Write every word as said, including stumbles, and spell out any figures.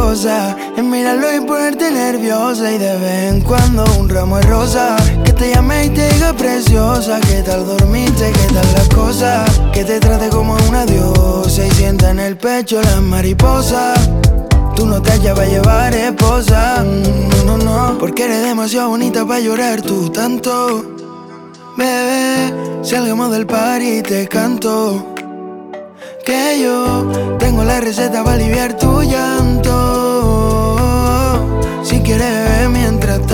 cosa es mirarlo y ponerte nerviosa. Y de vez en cuando un ramo de rosa, que te llame y te diga preciosa. ¿Qué tal dormiste? ¿Qué tal las cosas? Que te trate como una diosa y sienta en el pecho las mariposas. Tú no te hallas para llevar esposa, no, no, no, porque eres demasiado bonita para llorar tú tanto. Bebé, salgamos del party y te canto que yo tengo la receta para aliviar tu llanto. Si quieres beber mientras